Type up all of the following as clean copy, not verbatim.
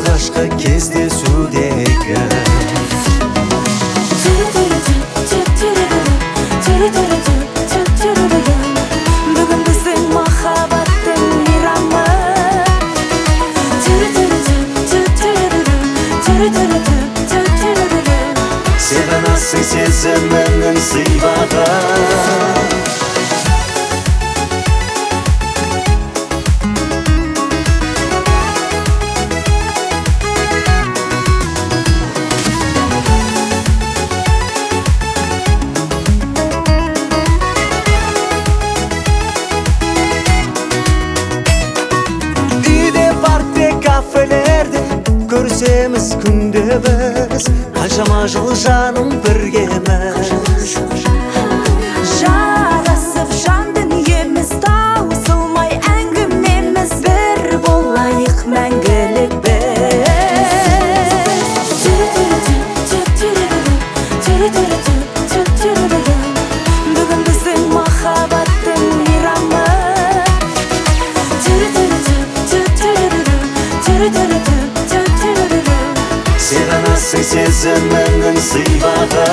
алғашқы кездесудегі. Бүгін біздің махаббаттың мейрамы. Сен ғанасың сезіміңнің сыйбағы. Көрсеміз күнде біз, қаншама жыл жаным біргеміз. Жарасып жан дүниеміз, таусылмай әңгімеміз, бір болайық мәңгілік біз. Бүгін біздің махаббаттың мейрамы. Сен ғанасың сезіміңнің сыйбағы.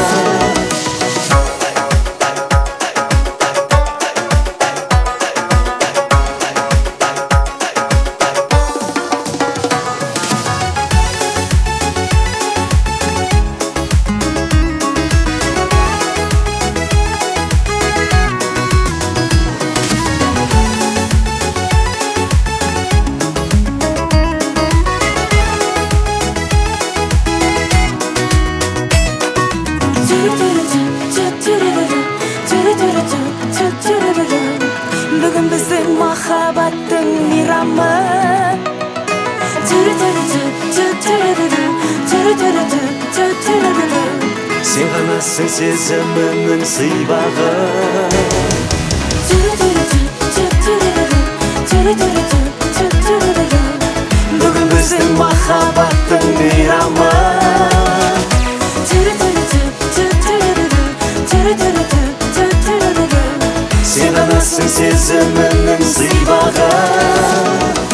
Бүгін біздің махаббаттың мейрамы. Сен ғанасың сезіміңнің сыйбағы. Бүгін біздің махаббаттың мейрамы. Сен ғанасың сезіміңнің сыйбағы.